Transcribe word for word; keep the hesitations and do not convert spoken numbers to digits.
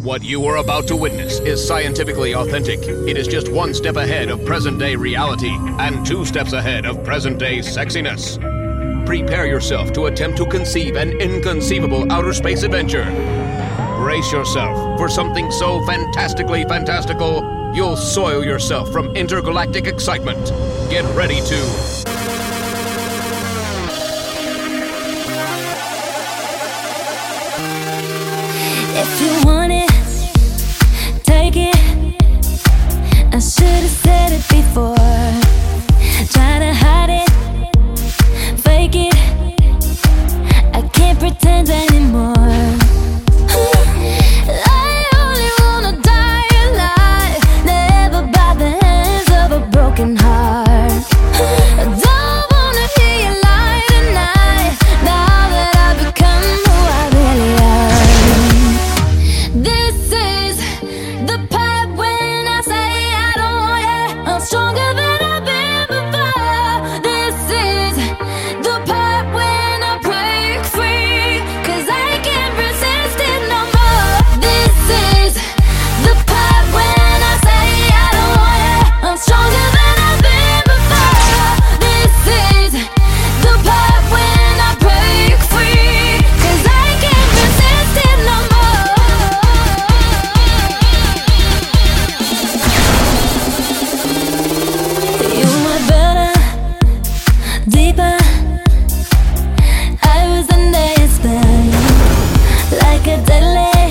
What you are about to witness is scientifically authentic. It is just one step ahead of present-day reality and two steps ahead of present-day sexiness. Prepare yourself to attempt to conceive an inconceivable outer space adventure. Brace yourself for something so fantastically fantastical, you'll soil yourself from intergalactic excitement. Get ready to... If you want it, take it. I should've said it before. Try to hide it, fake it. I can't pretend anymore. I only wanna die alive, never by the hands of a broken heart. I don't wanna hear you lie tonight, now that I've become who I really am. This is the part when I say I don't want you. I'm stronger than I've been before. This is the part when I break free, 'cause I can't resist it no more. This is the part when I say I don't want you. I'm stronger than I've been before. This is the part when I break free, 'cause I can't resist it no more. You were better, deeper. I was the next man, like a deadly